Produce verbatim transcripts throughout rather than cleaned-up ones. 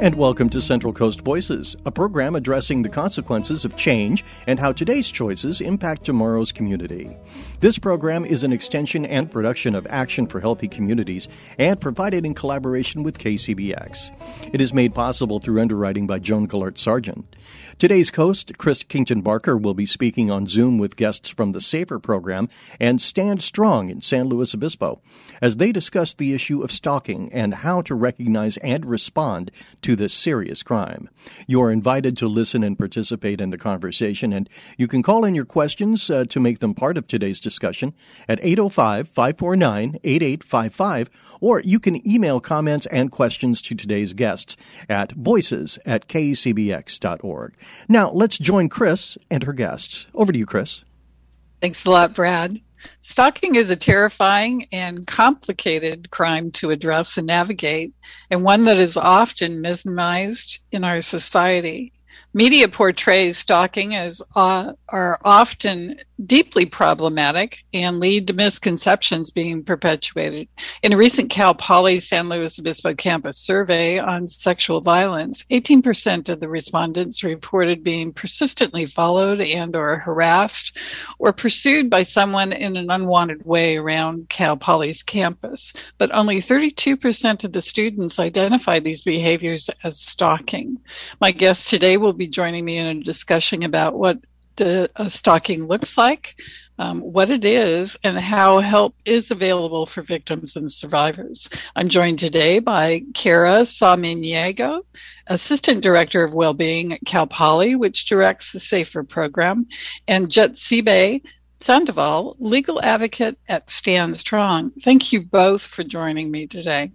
And welcome to Central Coast Voices, a program addressing the consequences of change and how today's choices impact tomorrow's community. This program is an extension and production of Action for Healthy Communities and provided in collaboration with K C B X. It is made possible through underwriting by Joan Gillard Sargent. Today's host, Chris Kington Barker, will be speaking on Zoom with guests from the SAFER program and Stand Strong in San Luis Obispo as they discuss the issue of stalking and how to recognize and respond to this serious crime. You are invited to listen and participate in the conversation, and you can call in your questions uh, to make them part of today's discussion at eight oh five, five four nine, eight eight five five, or you can email comments and questions to today's guests at voices at k c b x dot org. Now, let's join Chris and her guests. Over to you, Chris. Thanks a lot, Brad. Stalking is a terrifying and complicated crime to address and navigate, and one that is often minimized in our society. Media portrays stalking as uh, are often deeply problematic and lead to misconceptions being perpetuated. In a recent Cal Poly San Luis Obispo campus survey on sexual violence, eighteen percent of the respondents reported being persistently followed and or harassed or pursued by someone in an unwanted way around Cal Poly's campus. But only thirty-two percent of the students identified these behaviors as stalking. My guest today will be joining me in a discussion about what the, uh, stalking looks like, um, what it is, and how help is available for victims and survivors. I'm joined today by Kara Samaniego, Assistant Director of Wellbeing at Cal Poly, which directs the SAFER program, and Jetsibe Sandoval, Legal Advocate at Stand Strong. Thank you both for joining me today.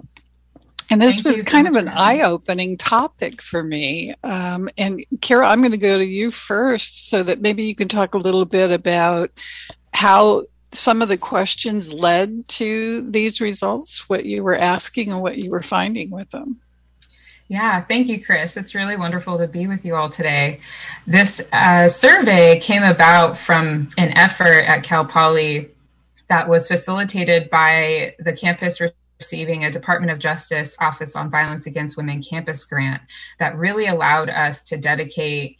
And this Thank was kind so of an eye-opening topic for me. Um, and Kara, I'm going to go to you first so that maybe you can talk a little bit about how some of the questions led to these results, what you were asking and what you were finding with them. Yeah, thank you, Chris. It's really wonderful to be with you all today. This uh, survey came about from an effort at Cal Poly that was facilitated by the campus receiving a Department of Justice Office on Violence Against Women campus grant that really allowed us to dedicate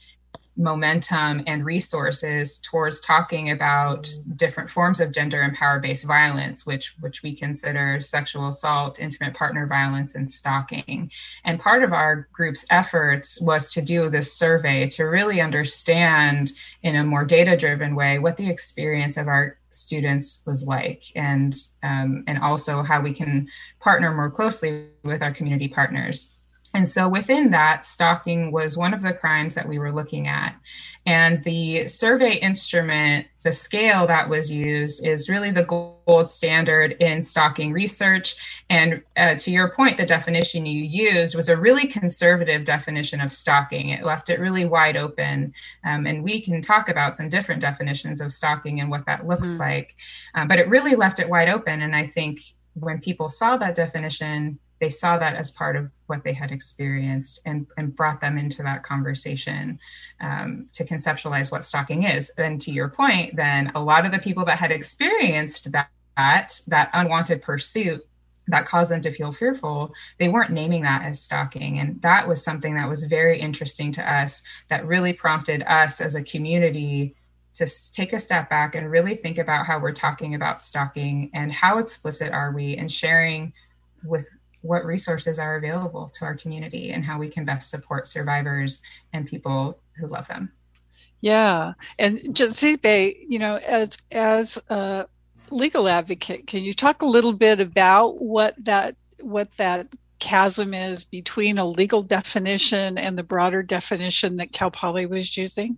momentum and resources towards talking about different forms of gender and power-based violence, which which we consider sexual assault, intimate partner violence, and stalking. And part of our group's efforts was to do this survey to really understand in a more data-driven way what the experience of our students was like, and um, and also how we can partner more closely with our community partners. And so within that, stalking was one of the crimes that we were looking at. And the survey instrument, the scale that was used, is really the gold standard in stalking research. And uh, to your point, the definition you used was a really conservative definition of stalking. It left it really wide open. Um, and we can talk about some different definitions of stalking and what that looks mm. like. Um, but it really left it wide open. And I think when people saw that definition, they saw that as part of what they had experienced and, and brought them into that conversation um, to conceptualize what stalking is. And to your point, then a lot of the people that had experienced that, that, that unwanted pursuit that caused them to feel fearful, they weren't naming that as stalking. And that was something that was very interesting to us, that really prompted us as a community to take a step back and really think about how we're talking about stalking and how explicit are we in sharing with what resources are available to our community and how we can best support survivors and people who love them. Yeah. And Jetsibe, you know, as as a legal advocate, can you talk a little bit about what that what that chasm is between a legal definition and the broader definition that Cal Poly was using?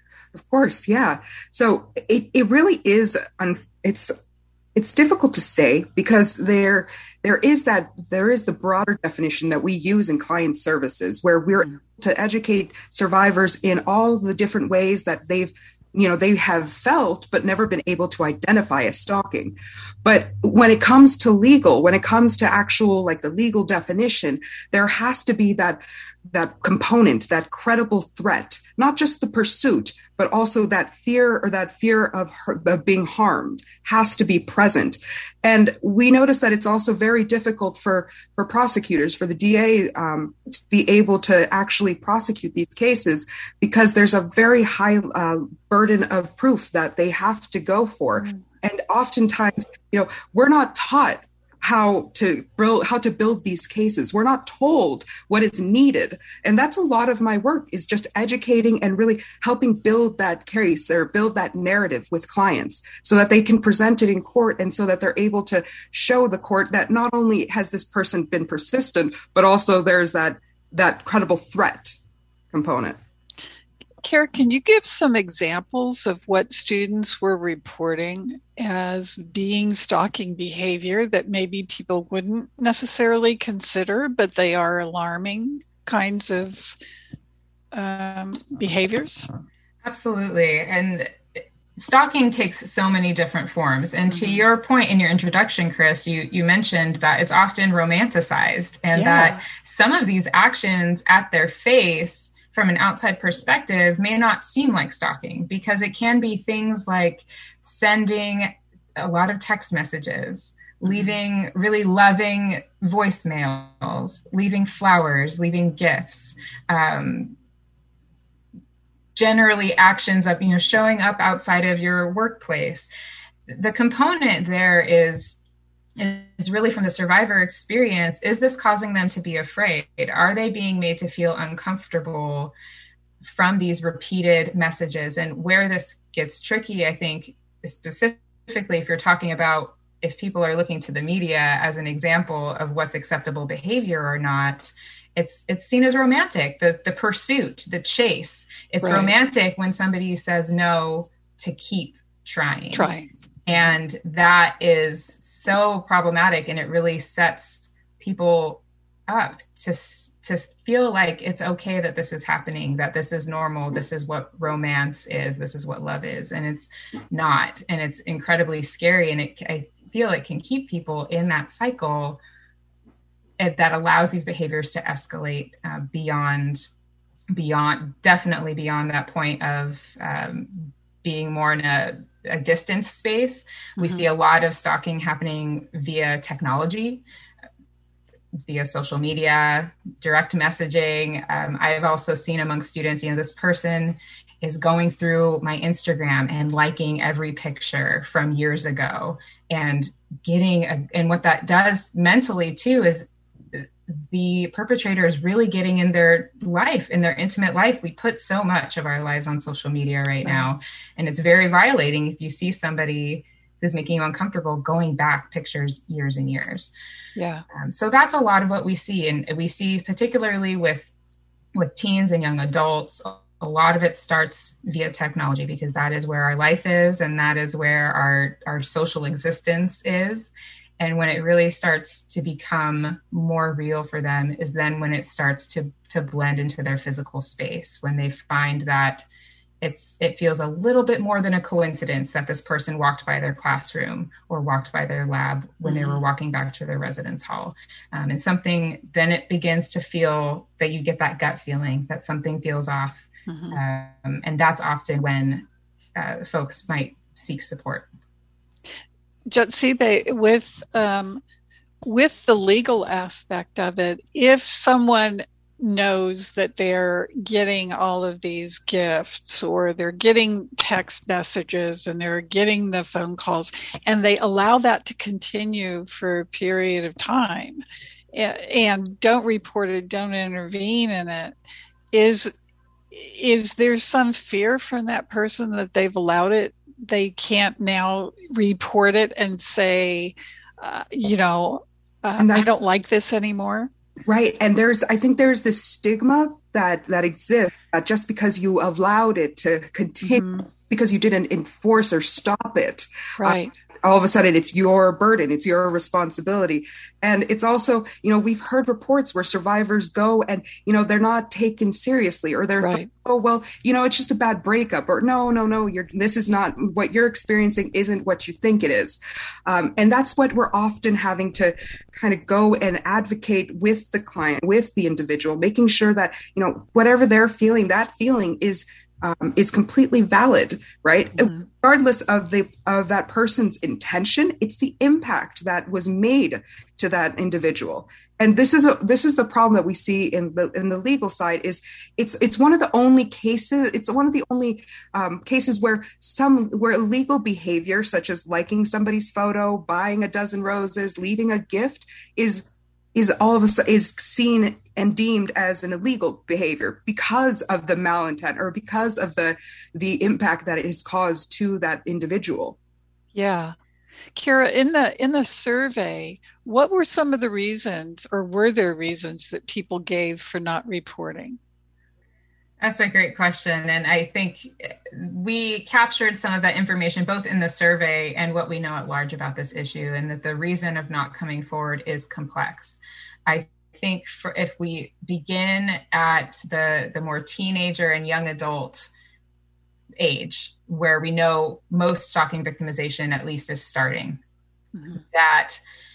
Of course, yeah. So it, it really is, un- it's It's difficult to say because there there is that there is the broader definition that we use in client services, where we're able to educate survivors in all the different ways that they've you know they have felt but never been able to identify as stalking. But when it comes to legal, when it comes to actual like the legal definition, there has to be that that component, that credible threat, not just the pursuit, but also that fear or that fear of, of being harmed has to be present. And we notice that it's also very difficult for, for prosecutors, for the D A um, to be able to actually prosecute these cases because there's a very high uh, burden of proof that they have to go for. Mm. And oftentimes, you know, we're not taught how to build, how to build these cases. We're not told what is needed. And that's a lot of my work, is just educating and really helping build that case or build that narrative with clients so that they can present it in court and so that they're able to show the court that not only has this person been persistent, but also there's that, that credible threat component. Kara, can you give some examples of what students were reporting as being stalking behavior that maybe people wouldn't necessarily consider, but they are alarming kinds of um, behaviors? Absolutely. And stalking takes so many different forms. And mm-hmm. to your point in your introduction, Chris, you, you mentioned that it's often romanticized and yeah. that some of these actions at their face from an outside perspective may not seem like stalking, because it can be things like sending a lot of text messages, mm-hmm. leaving really loving voicemails, leaving flowers, leaving gifts, um, generally actions of, you know, showing up outside of your workplace. The component there is is really from the survivor experience. Is this causing them to be afraid? Are they being made to feel uncomfortable from these repeated messages? And where this gets tricky, I think, specifically if you're talking about if people are looking to the media as an example of what's acceptable behavior or not, it's it's seen as romantic, the, the pursuit, the chase. It's right. romantic when somebody says no to keep trying. Trying. And that is so problematic, and it really sets people up to to feel like it's okay that this is happening, that this is normal, this is what romance is, this is what love is, and it's not. And it's incredibly scary, and it, I feel it can keep people in that cycle that allows these behaviors to escalate uh, beyond, beyond, definitely beyond that point of um, being more in a a distance space. We mm-hmm. see a lot of stalking happening via technology, via social media, direct messaging. Um, I've also seen among students, you know, this person is going through my Instagram and liking every picture from years ago and getting, a, and what that does mentally too is the perpetrator is really getting in their life, in their intimate life. We put so much of our lives on social media right, right. now, and it's very violating if you see somebody who's making you uncomfortable going back pictures years and years. Yeah. Um, so that's a lot of what we see. And we see particularly with, with teens and young adults, a lot of it starts via technology because that is where our life is. And that is where our, our social existence is. And when it really starts to become more real for them is then when it starts to to blend into their physical space, when they find that it's it feels a little bit more than a coincidence that this person walked by their classroom or walked by their lab when mm-hmm. they were walking back to their residence hall. Um, and something, then it begins to feel that you get that gut feeling that something feels off. Mm-hmm. Um, and that's often when uh, folks might seek support. Jotsibe, with um, with the legal aspect of it, if someone knows that they're getting all of these gifts or they're getting text messages and they're getting the phone calls and they allow that to continue for a period of time and don't report it, don't intervene in it, is is there some fear from that person that they've allowed it? They can't now report it and say, uh, you know, uh, and I don't like this anymore. Right. And there's, I think there's this stigma that, that exists that just because you allowed it to continue, mm-hmm. because you didn't enforce or stop it. Right. Uh, all of a sudden it's your burden, it's your responsibility. And it's also, you know, we've heard reports where survivors go and, you know, they're not taken seriously, or they're, right. oh, well, you know, it's just a bad breakup, or no, no, no, you're, this is not what you're experiencing, isn't what you think it is. Um, and that's what we're often having to kind of go and advocate with the client, with the individual, making sure that, you know, whatever they're feeling, that feeling is Um, is completely valid, right? Mm-hmm. Regardless of the of that person's intention, it's the impact that was made to that individual. And this is a this is the problem that we see in the in the legal side. Is it's it's one of the only cases. It's one of the only um, cases where some where illegal behavior, such as liking somebody's photo, buying a dozen roses, leaving a gift, is is all of a sudden is seen and deemed as an illegal behavior because of the malintent, or because of the the impact that it has caused to that individual. Yeah. Kira, in the in the survey, what were some of the reasons, or were there reasons that people gave for not reporting? That's a great question. And I think we captured some of that information both in the survey and what we know at large about this issue, and that the reason of not coming forward is complex. I think for, if we begin at the, the more teenager and young adult age, where we know most stalking victimization at least is starting, mm-hmm. that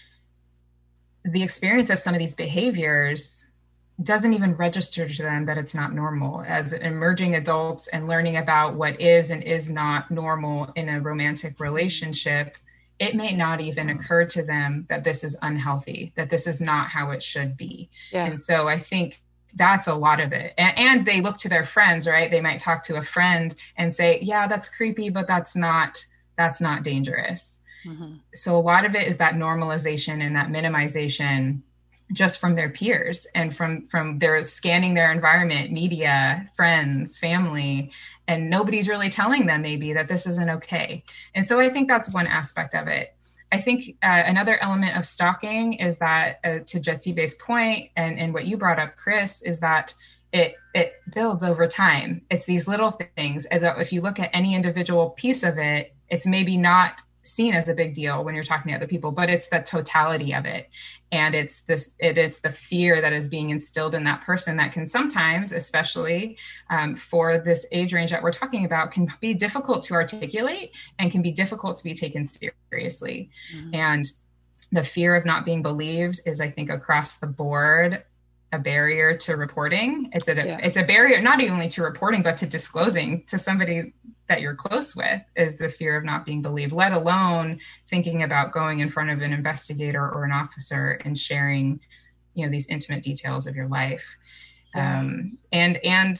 the experience of some of these behaviors doesn't even register to them that it's not normal. As emerging adults and learning about what is and is not normal in a romantic relationship, it may not even occur to them that this is unhealthy, that this is not how it should be. Yeah. And so I think that's a lot of it. And, and they look to their friends, right? They might talk to a friend and say, yeah, that's creepy, but that's not, that's not dangerous. Mm-hmm. So a lot of it is that normalization and that minimization just from their peers and from, from their scanning their environment, media, friends, family, and nobody's really telling them maybe that this isn't okay. And so I think that's one aspect of it. I think uh, another element of stalking is that, uh, to Jetsi-Bey's point, and, and what you brought up, Chris, is that it it builds over time. It's these little things. And if you look at any individual piece of it, it's maybe not seen as a big deal when you're talking to other people, but it's the totality of it. And it's this, it is the fear that is being instilled in that person that can sometimes, especially um, for this age range that we're talking about, can be difficult to articulate and can be difficult to be taken seriously. Mm-hmm. And the fear of not being believed is, I think, across the board, a barrier to reporting. It's a, yeah. it's a barrier not only to reporting, but to disclosing to somebody that you're close with, is the fear of not being believed, let alone thinking about going in front of an investigator or an officer and sharing, you know, these intimate details of your life. Yeah. Um, and, and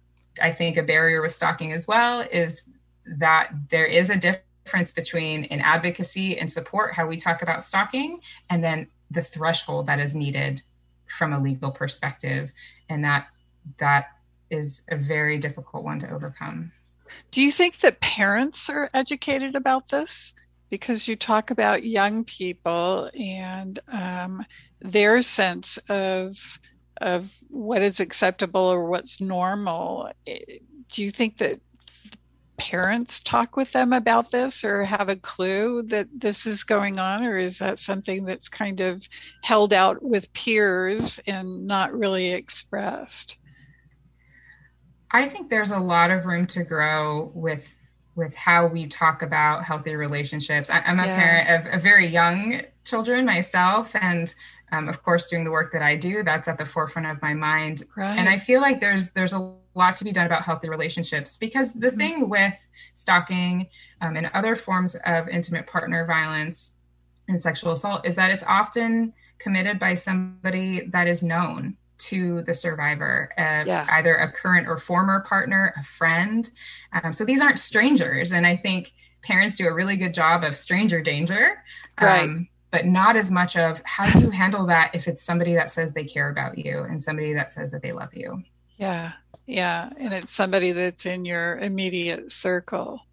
I think a barrier with stalking as well is that there is a difference between an advocacy and support, how we talk about stalking, and then the threshold that is needed from a legal perspective. And that, that is a very difficult one to overcome. Do you think that parents are educated about this? Because you talk about young people and um, their sense of of what is acceptable or what's normal. Do you think that parents talk with them about this, or have a clue that this is going on, or is that something that's kind of held out with peers and not really expressed? I think there's a lot of room to grow with with how we talk about healthy relationships. I, I'm a yeah. parent of, of very young children myself, and um, of course, doing the work that I do, that's at the forefront of my mind. Right. And I feel like there's there's a lot to be done about healthy relationships, because the mm-hmm. thing with stalking um, and other forms of intimate partner violence and sexual assault is that it's often committed by somebody that is known to the survivor, uh, yeah. either a current or former partner, a friend. Um, so these aren't strangers. And I think parents do a really good job of stranger danger, right. um, but not as much of how do you handle that if it's somebody that says they care about you and somebody that says that they love you. Yeah. Yeah. And it's somebody that's in your immediate circle.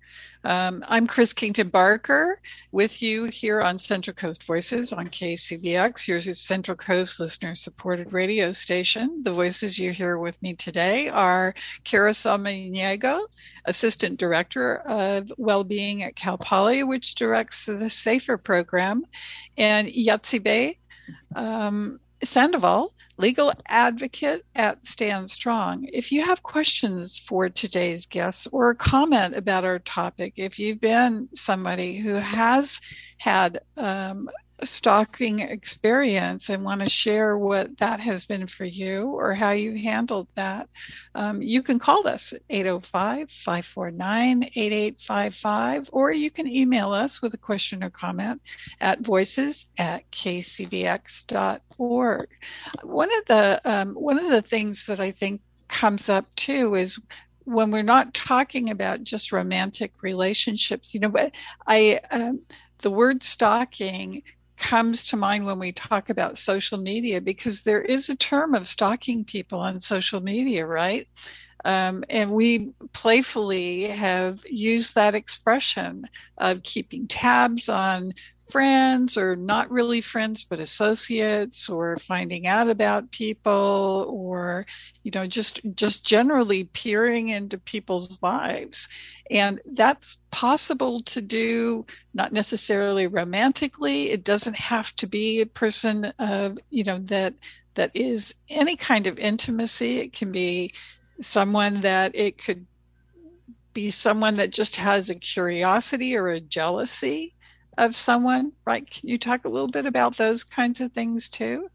Um, I'm Chris Kington Barker with you here on Central Coast Voices on K C V X, your Central Coast listener-supported radio station. The voices you hear with me today are Kara Samaniego, Assistant Director of Wellbeing at Cal Poly, which directs the SAFER program, and Yatsibe um, Sandoval, legal advocate at Stand Strong. If you have questions for today's guests or a comment about our topic, if you've been somebody who has had um, a stalking experience and want to share what that has been for you or how you handled that, um, you can call us at eight oh five, five four nine, eight eight five five, or you can email us with a question or comment at voices at k c b x dot org. One of the um, one of the things that I think comes up too is when we're not talking about just romantic relationships. You know, but I um, the word stalking comes to mind when we talk about social media, because there is a term of stalking people on social media, right? Um, and we playfully have used that expression of keeping tabs on friends, or not really friends but associates, or finding out about people, or you know just just generally peering into people's lives. And that's possible to do, not necessarily romantically. It doesn't have to be a person of you know that that is any kind of intimacy. It can be someone that it could be someone that just has a curiosity or a jealousy of someone, right? Can you talk a little bit about those kinds of things too?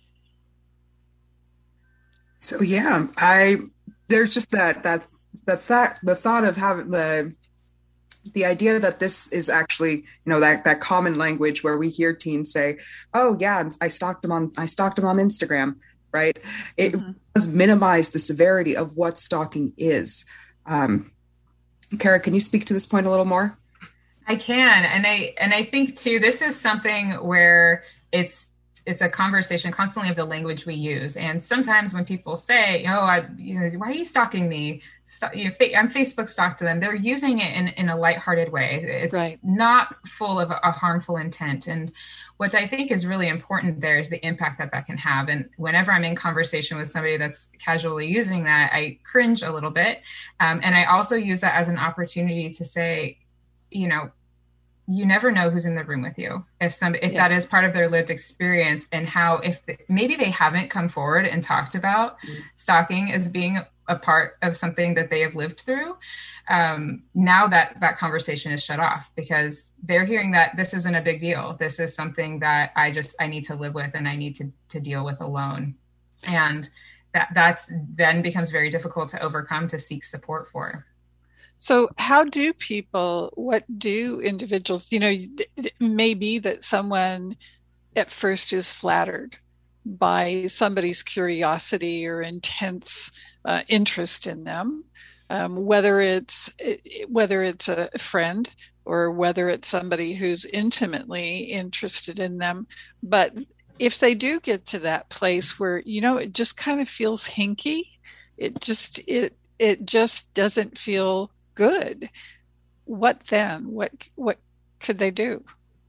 So yeah, I there's just that that the thought the thought of having the the idea that this is actually, you know, that that common language where we hear teens say, "Oh yeah, I stalked him on I stalked him on Instagram," right? It mm-hmm. does minimize the severity of what stalking is. Um, Kara, can you speak to this point a little more? I can. And I, and I think too, this is something where it's, it's a conversation constantly of the language we use. And sometimes when people say, oh, I, you know, why are you stalking me? St- you know, fa- I'm Facebook stalked to them. They're using it in, in a lighthearted way. It's right. not full of a, a harmful intent. And what I think is really important there is the impact that that can have. And whenever I'm in conversation with somebody that's casually using that, I cringe a little bit. Um, and I also use that as an opportunity to say, you know, you never know who's in the room with you. If some, if yeah. that is part of their lived experience, and how, if the, maybe they haven't come forward and talked about mm. stalking as being a part of something that they have lived through. Um, now that that conversation is shut off, because they're hearing that this isn't a big deal. This is something that I just, I need to live with and I need to, to deal with alone. And that that's then becomes very difficult to overcome, to seek support for. So how do people, what do individuals, you know, it may be that someone at first is flattered by somebody's curiosity or intense uh, interest in them, um, whether it's whether it's a friend or whether it's somebody who's intimately interested in them. But if they do get to that place where, you know, it just kind of feels hinky, it just, it, it just doesn't feel good, what then? What what could they do?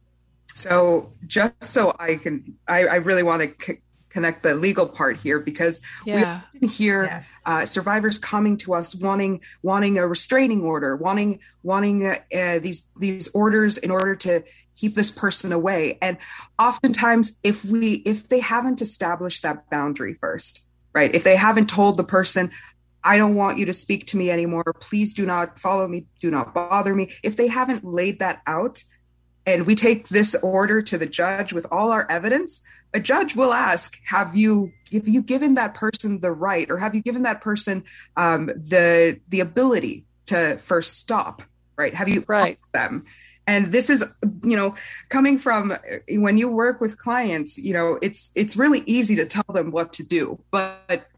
So just so I can, I, I really want to c- connect the legal part here, because yeah. we often hear yes. uh, survivors coming to us wanting wanting a restraining order, wanting wanting uh, uh, these these orders in order to keep this person away. And oftentimes, if we if they haven't established that boundary first, right? If they haven't told the person, I don't want you to speak to me anymore. Please do not follow me. Do not bother me. If they haven't laid that out, and we take this order to the judge with all our evidence, a judge will ask, have you, have you given that person the right, or have you given that person um, the the ability to first stop, right? Have you right. asked them? And this is, you know, coming from when you work with clients, you know, it's it's really easy to tell them what to do, but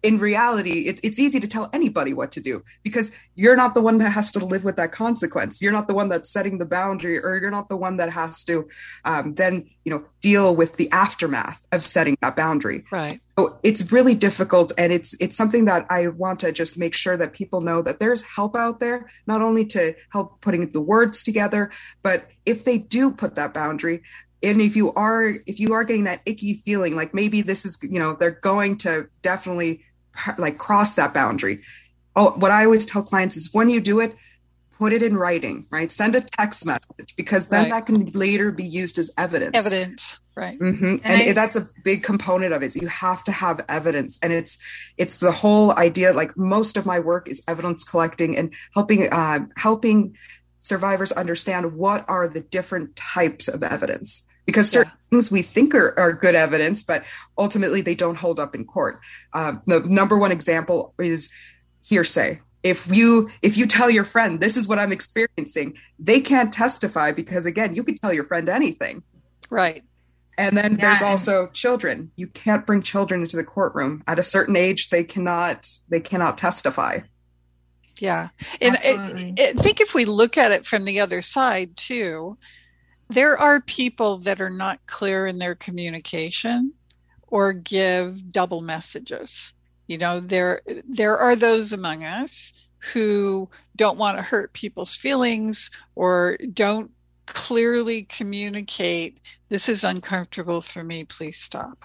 in reality, it, it's easy to tell anybody what to do because you're not the one that has to live with that consequence. You're not the one that's setting the boundary, or you're not the one that has to um, then, you know, deal with the aftermath of setting that boundary. Right. So it's really difficult, and it's it's something that I want to just make sure that people know that there's help out there, not only to help putting the words together, but if they do put that boundary, and if you are if you are getting that icky feeling, like maybe this is, you know, they're going to definitely like cross that boundary. Oh, what I always tell clients is when you do it, put it in writing, right? Send a text message, because then Right. that can later be used as evidence. Evidence. Right. Mm-hmm. And, And I- that's a big component of it. Is you have to have evidence, and it's it's the whole idea. Like most of my work is evidence collecting and helping uh, helping survivors understand what are the different types of evidence, because certain Yeah. things we think are, are good evidence, but ultimately they don't hold up in court. Um, the number one example is hearsay. If you if you tell your friend this is what I'm experiencing, they can't testify because, again, you could tell your friend anything. Right. And then Yeah, there's and- also children. You can't bring children into the courtroom. At a certain age, they cannot they cannot testify. Yeah. And Absolutely. I, I think if we look at it from the other side too, there are people that are not clear in their communication or give double messages. You know, there there are those among us who don't want to hurt people's feelings or don't clearly communicate, this is uncomfortable for me, please stop.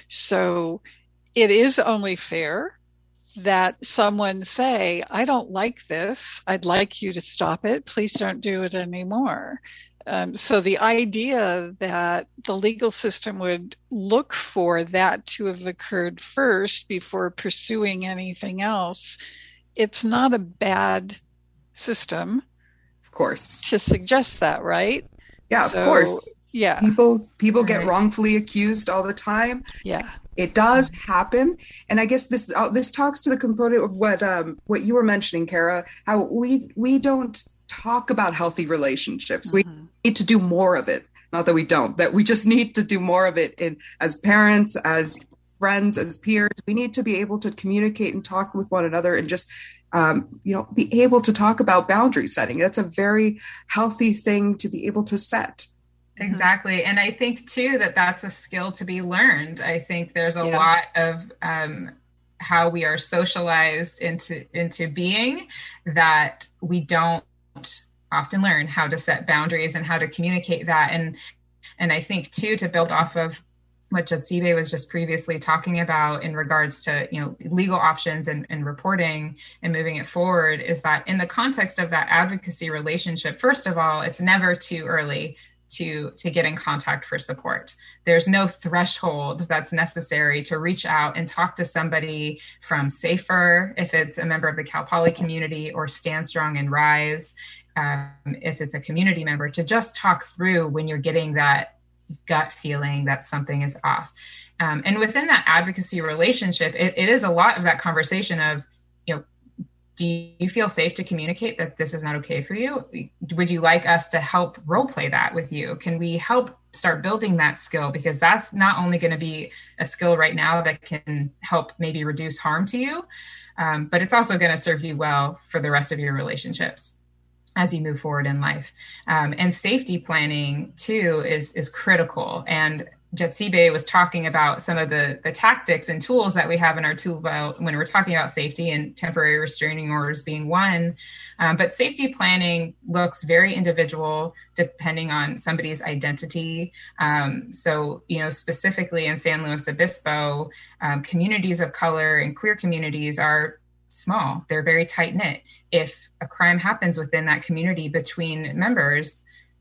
So it is only fair that someone say, I don't like this, I'd like you to stop it, please don't do it anymore. Um, so the idea that the legal system would look for that to have occurred first before pursuing anything else, it's not a bad system Of course. to suggest that, right? Yeah, So, of course. Yeah, People people get Right. wrongfully accused all the time. yeah, It does happen, and I guess this uh, this talks to the component of what um, what you were mentioning, Kara. How we we don't talk about healthy relationships. We Mhm. need to do more of it. Not that we don't. That we just need to do more of it. In as parents, as friends, as peers, we need to be able to communicate and talk with one another, and just um, you know be able to talk about boundary setting. That's a very healthy thing to be able to set. Exactly. And I think too that that's a skill to be learned. I think there's a Yeah. lot of um, how we are socialized into into being that we don't often learn how to set boundaries and how to communicate that. And and I think too, to build off of what Jatsibe was just previously talking about in regards to, you know, legal options and, and reporting and moving it forward, is that in the context of that advocacy relationship, first of all, it's never too early to to get in contact for support. There's no threshold that's necessary to reach out and talk to somebody from SAFER, if it's a member of the Cal Poly community, or Stand Strong and Rise, um, if it's a community member, to just talk through when you're getting that gut feeling that something is off. Um, and within that advocacy relationship, it, it is a lot of that conversation of, you know, do you feel safe to communicate that this is not okay for you? Would you like us to help role play that with you? Can we help start building that skill? Because that's not only going to be a skill right now that can help maybe reduce harm to you, um, but it's also going to serve you well for the rest of your relationships as you move forward in life. Um, and safety planning too is is critical. And Jatsibe was talking about some of the, the tactics and tools that we have in our tool belt when we're talking about safety, and temporary restraining orders being one. Um, but safety planning looks very individual depending on somebody's identity. Um, so, you know, specifically in San Luis Obispo, um, communities of color and queer communities are small. They're very tight knit. If a crime happens within that community between members,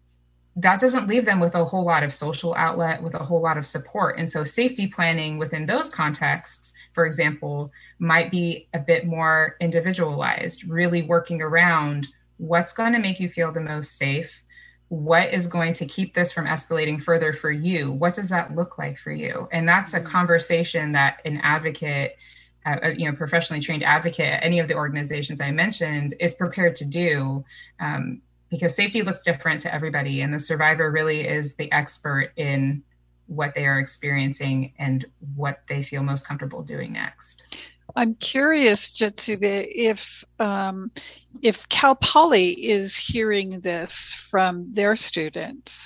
that doesn't leave them with a whole lot of social outlet, with a whole lot of support. And so safety planning within those contexts, for example, might be a bit more individualized, really working around what's going to make you feel the most safe, what is going to keep this from escalating further for you, what does that look like for you? And that's a conversation that an advocate, uh, you know, professionally trained advocate at any of the organizations I mentioned is prepared to do, um, because safety looks different to everybody, and the survivor really is the expert in what they are experiencing and what they feel most comfortable doing next. I'm curious, Jetsube, if um, if Cal Poly is hearing this from their students,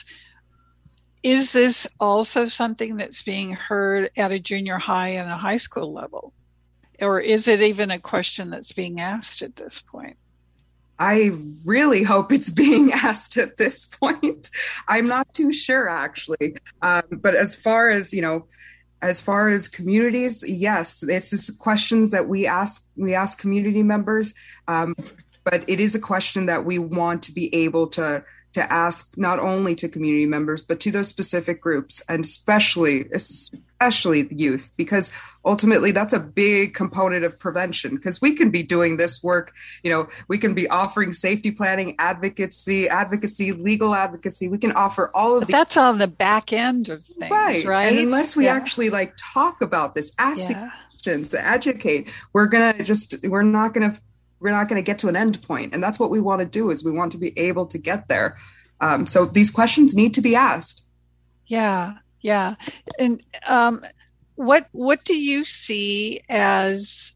is this also something that's being heard at a junior high and a high school level? Or is it even a question that's being asked at this point? I really hope it's being asked at this point. I'm not too sure, actually. Um, but as far as, you know, As far as communities, yes, this is questions that we ask we ask community members, um, but it is a question that we want to be able to to ask not only to community members, but to those specific groups, and especially especially youth, because ultimately that's a big component of prevention. Because we can be doing this work, you know, we can be offering safety planning, advocacy, advocacy, legal advocacy. We can offer all of but the that's on the back end of things, right? right? And unless we yeah. actually like talk about this, ask yeah. the questions, educate, we're gonna just we're not gonna we're not gonna get to an end point. And that's what we want to do, is we want to be able to get there. Um, so these questions need to be asked. Yeah, yeah. And um, what what do you see as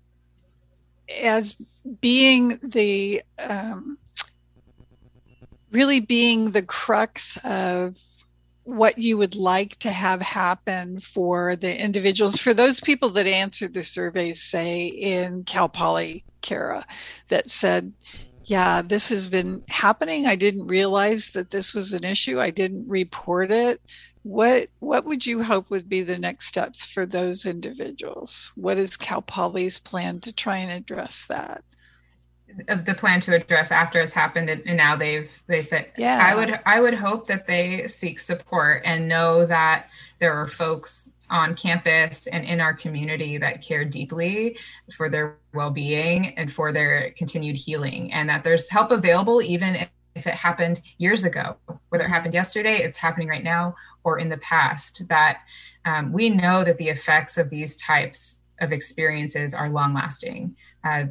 as being the um, really being the crux of what you would like to have happen for the individuals, for those people that answered the surveys, say in Cal Poly, Kara, that said, yeah, this has been happening. I didn't realize that this was an issue. I didn't report it. What what would you hope would be the next steps for those individuals? What is Cal Poly's plan to try and address that? The plan to address after it's happened, and now they've they said, yeah. I would I would hope that they seek support and know that there are folks on campus and in our community that care deeply for their well-being and for their continued healing, and that there's help available even if, if it happened years ago, whether it happened yesterday, it's happening right now, or in the past, that um, we know that the effects of these types of experiences are long-lasting. Uh,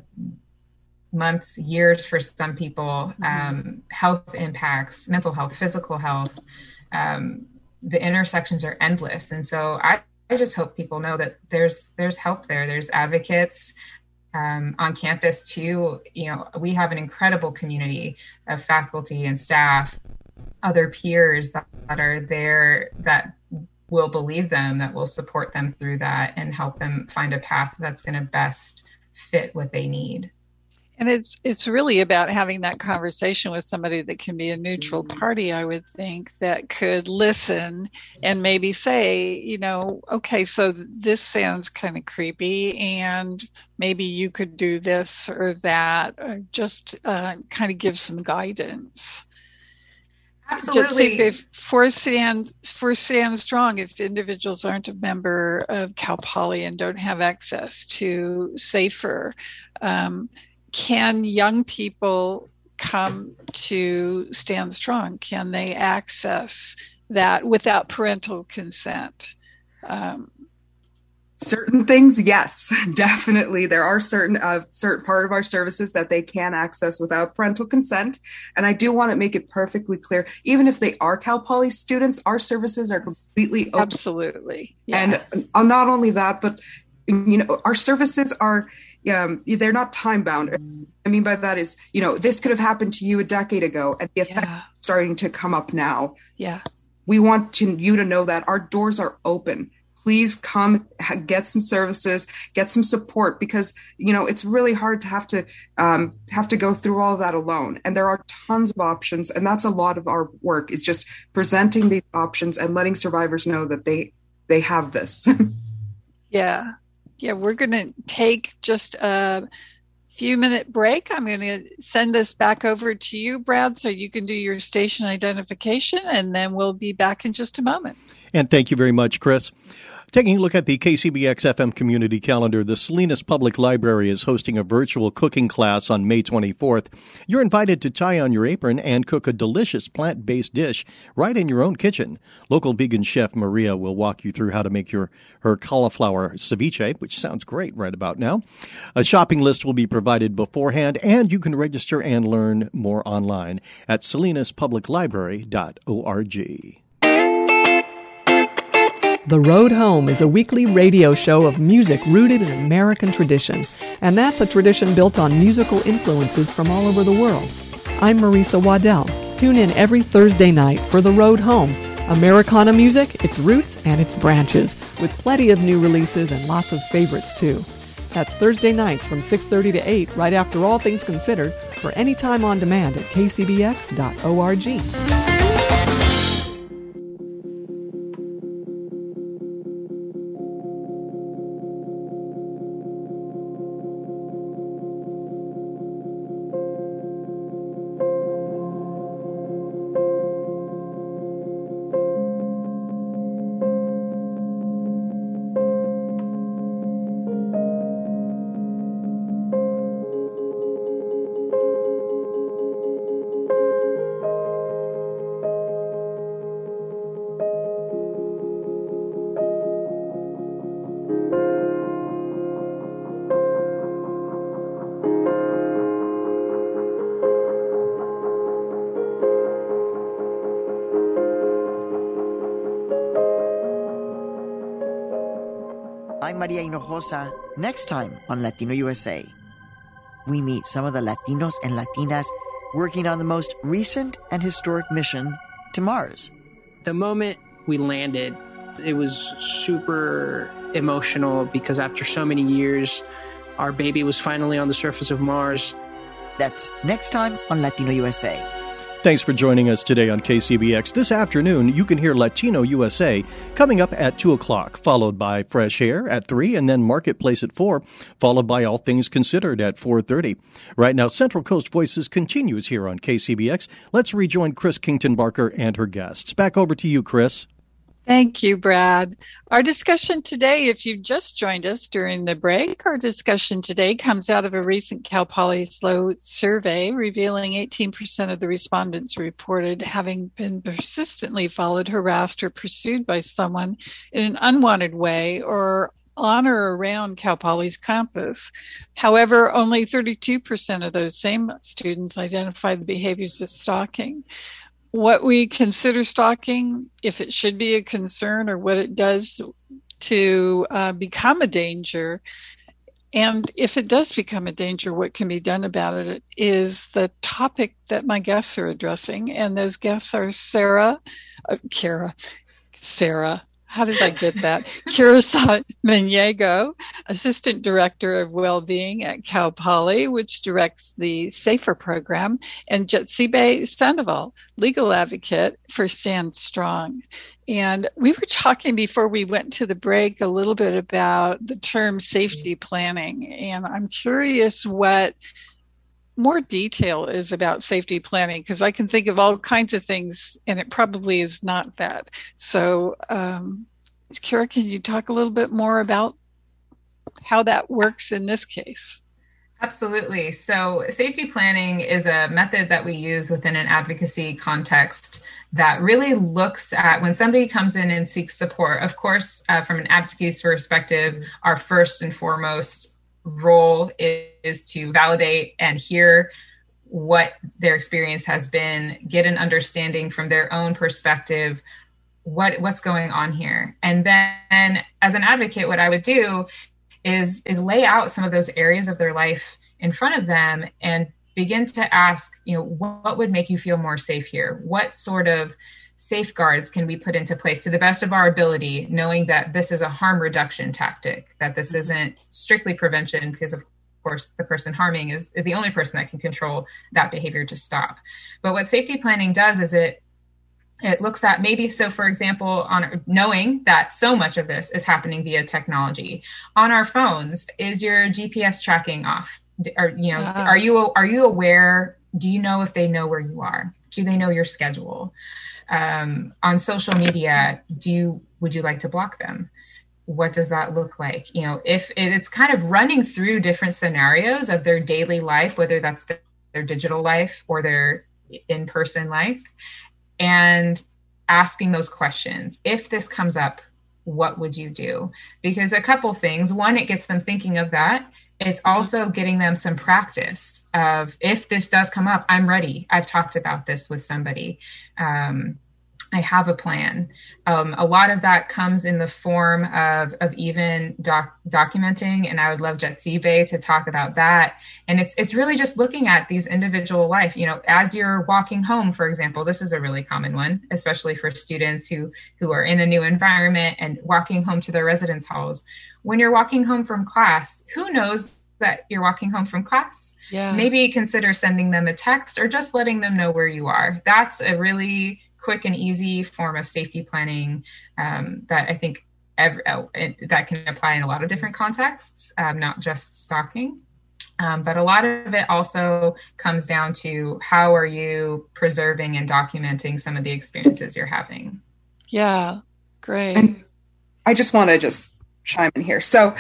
months, years for some people, um, health impacts, mental health, physical health, um, the intersections are endless. And so I, I just hope people know that there's there's help there. There's advocates um, on campus too. You know, we have an incredible community of faculty and staff, other peers that, that are there that will believe them, that will support them through that and help them find a path that's going to best fit what they need. And it's it's really about having that conversation with somebody that can be a neutral party, I would think, that could listen and maybe say, you know, okay, so this sounds kind of creepy, and maybe you could do this or that, or just uh, kind of give some guidance. Absolutely. If for Stand, for Stand Strong, if individuals aren't a member of Cal Poly and don't have access to SAFER, um, can young people come to Stand Strong? Can they access that without parental consent? Um, certain things, yes, definitely. There are certain uh, certain part of our services that they can access without parental consent. And I do want to make it perfectly clear, even if they are Cal Poly students, our services are completely open. Absolutely. Yes. And uh, not only that, but you know, our services are Um, they're not time bound. I mean by that is, you know, this could have happened to you a decade ago, and the effects yeah. are starting to come up now. Yeah. We want to, you to know that our doors are open. Please come get some services, get some support, because, you know, it's really hard to have to um, have to go through all of that alone. And there are tons of options. And that's a lot of our work, is just presenting these options and letting survivors know that they they have this. yeah. Yeah, we're going to take just a few minute break. I'm going to send us back over to you, Brad, so you can do your station identification, and then we'll be back in just a moment. And thank you very much, Chris. Taking a look at the K C B X F M community calendar, the Salinas Public Library is hosting a virtual cooking class on May twenty-fourth. You're invited to tie on your apron and cook a delicious plant-based dish right in your own kitchen. Local vegan chef Maria will walk you through how to make your her cauliflower ceviche, which sounds great right about now. A shopping list will be provided beforehand, and you can register and learn more online at salinas public library dot org. The Road Home is a weekly radio show of music rooted in American tradition, and that's a tradition built on musical influences from all over the world. I'm Marisa Waddell. Tune in every Thursday night for The Road Home, Americana music, its roots, and its branches, with plenty of new releases and lots of favorites, too. That's Thursday nights from six thirty to eight, right after All Things Considered, or anytime on demand at k c b x dot org. I'm Maria Hinojosa. Next time on Latino U S A, we meet some of the Latinos and Latinas working on the most recent and historic mission to Mars. The moment we landed, it was super emotional because after so many years, our baby was finally on the surface of Mars. That's next time on Latino U S A. Thanks for joining us today on K C B X. This afternoon, you can hear Latino U S A coming up at two o'clock, followed by Fresh Air at three, and then Marketplace at four, followed by All Things Considered at four thirty. Right now, Central Coast Voices continues here on K C B X. Let's rejoin Chris Kington-Barker and her guests. Back over to you, Chris. Thank you, Brad. Our discussion today, if you've just joined us during the break, our discussion today comes out of a recent Cal Poly SLO survey revealing eighteen percent of the respondents reported having been persistently followed, harassed, or pursued by someone in an unwanted way or on or around Cal Poly's campus. However, only thirty-two percent of those same students identified the behaviors as stalking. What we consider stalking, if it should be a concern, or what it does to uh, become a danger, and if it does become a danger, what can be done about it, is the topic that my guests are addressing. And those guests are Sarah, uh, Kara, Sarah, how did I get that? Kira Maniego, Assistant Director of Wellbeing at Cal Poly, which directs the SAFER program, and Jetsibe Sandoval, Legal Advocate for Stand Strong. And we were talking before we went to the break a little bit about the term safety planning, and I'm curious what more detail is about safety planning, because I can think of all kinds of things, and it probably is not that. So, um, Kira, can you talk a little bit more about how that works in this case? Absolutely. So safety planning is a method that we use within an advocacy context that really looks at when somebody comes in and seeks support. Of course, uh, from an advocacy perspective, our first and foremost role is, is to validate and hear what their experience has been, get an understanding from their own perspective, what what's going on here. And then as an advocate, what I would do is is lay out some of those areas of their life in front of them and begin to ask, you know, what, what would make you feel more safe here? What sort of safeguards can we put into place to the best of our ability, knowing that this is a harm reduction tactic, that this isn't strictly prevention, because of course the person harming is, is the only person that can control that behavior to stop. But what safety planning does is it it looks at maybe, so for example, on knowing that so much of this is happening via technology on our phones, is your G P S tracking off? Or, you know, uh, are you are you aware? Do you know if they know where you are? Do they know your schedule? Um, on social media, do you would you like to block them? What does that look like? You know, if it's kind of running through different scenarios of their daily life, whether that's their, their digital life or their in-person life, and asking those questions. If this comes up, what would you do? Because a couple things. One, it gets them thinking of that. It's also getting them some practice of, if this does come up, I'm ready. I've talked about this with somebody. Um, I have a plan. Um, a lot of that comes in the form of, of even doc, documenting, and I would love Jetsibe to talk about that. And it's it's really just looking at these individual life, you know, as you're walking home, for example. This is a really common one, especially for students who, who are in a new environment and walking home to their residence halls. When you're walking home from class, who knows that you're walking home from class? Yeah. Maybe consider sending them a text or just letting them know where you are. That's a really quick and easy form of safety planning um, that I think every, uh, that can apply in a lot of different contexts, um, not just stalking. Um, but a lot of it also comes down to how are you preserving and documenting some of the experiences you're having. Yeah, great. And I just want to just chime in here. So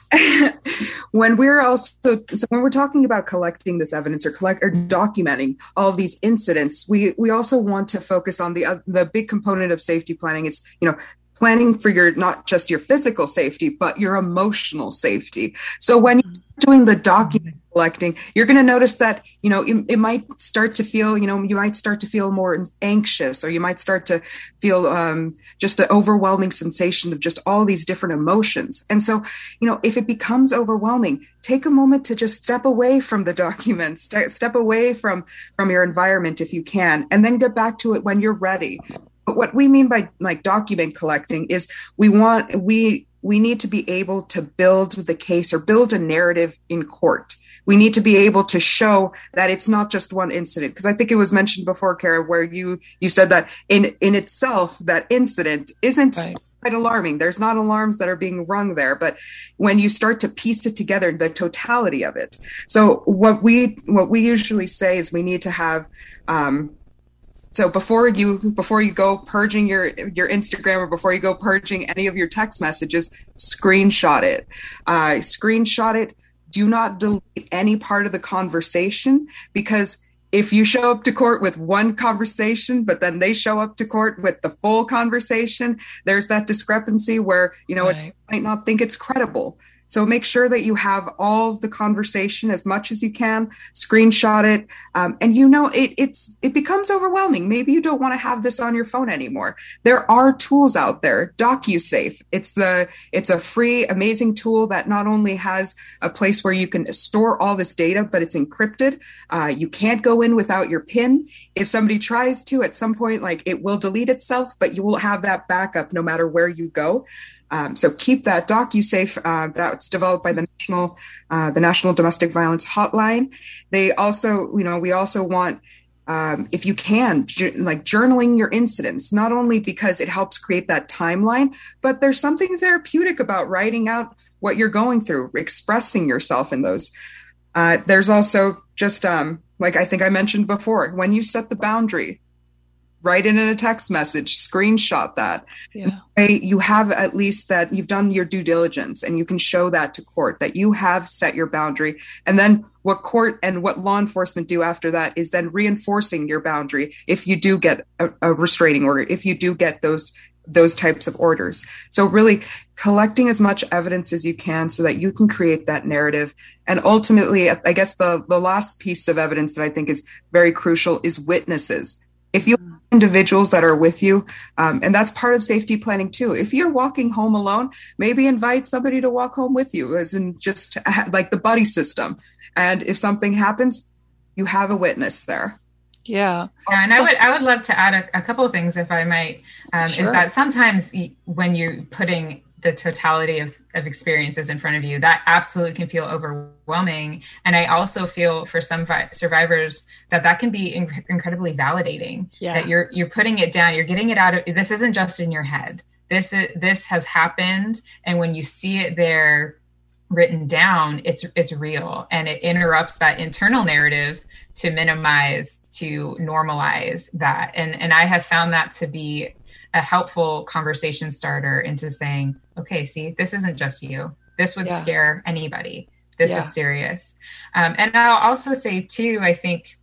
when we're also, so when we're talking about collecting this evidence or collect or documenting all of these incidents, we, we also want to focus on the, uh, the big component of safety planning is, you know, planning for your, not just your physical safety, but your emotional safety. So when you're doing the document collecting, you're going to notice that, you know, it, it might start to feel, you know, you might start to feel more anxious, or you might start to feel um, just an overwhelming sensation of just all these different emotions. And so, you know, if it becomes overwhelming, take a moment to just step away from the documents, st- step away from, from your environment if you can, and then get back to it when you're ready. But what we mean by like document collecting is we want, we, we need to be able to build the case or build a narrative in court. We need to be able to show that it's not just one incident. Because I think it was mentioned before, Kara, where you, you said that in, in itself, that incident isn't right. quite alarming. There's not alarms that are being rung there. But when you start to piece it together, the totality of it. So what we, what we usually say is we need to have, um, So before you before you go purging your your Instagram or before you go purging any of your text messages, screenshot it. Uh, screenshot it. Do not delete any part of the conversation, because if you show up to court with one conversation, but then they show up to court with the full conversation, there's that discrepancy where, you know, right. it might not think it's credible. So make sure that you have all of the conversation as much as you can, screenshot it. Um, and, you know, it, it's it becomes overwhelming. Maybe you don't want to have this on your phone anymore. There are tools out there. DocuSafe. It's the it's a free, amazing tool that not only has a place where you can store all this data, but it's encrypted. Uh, you can't go in without your PIN. If somebody tries to, at some point, like it will delete itself, but you will have that backup no matter where you go. Um, so keep that DocuSafe. Uh, that's developed by the National, uh, the National Domestic Violence Hotline. They also, you know, we also want, um, if you can, ju- like journaling your incidents, not only because it helps create that timeline, but there's something therapeutic about writing out what you're going through, expressing yourself in those. Uh, there's also just, um, like I think I mentioned before, when you set the boundary, write it in a text message, screenshot that. Yeah. You have at least that you've done your due diligence, and you can show that to court that you have set your boundary. And then what court and what law enforcement do after that is then reinforcing your boundary if you do get a, a restraining order, if you do get those those types of orders. So really collecting as much evidence as you can so that you can create that narrative. And ultimately, I guess the, the last piece of evidence that I think is very crucial is witnesses. If you have individuals that are with you, um, and that's part of safety planning too. If you're walking home alone, maybe invite somebody to walk home with you, as in just like the buddy system. And if something happens, you have a witness there. Yeah. Yeah, and I would I would love to add a, a couple of things, if I might. Um, sure. Is that sometimes when you're putting the totality of, of experiences in front of you, that absolutely can feel overwhelming. And I also feel for some vi- survivors that that can be inc- incredibly validating. Yeah. That you're you're putting it down, you're getting it out of. This isn't just in your head. This is, this has happened, and when you see it there written down, it's it's real, and it interrupts that internal narrative to minimize, to normalize that. And and I have found that to be a helpful conversation starter into saying, okay, see, this isn't just you. This would yeah. scare anybody. This yeah. is serious. Um, and I'll also say too, I think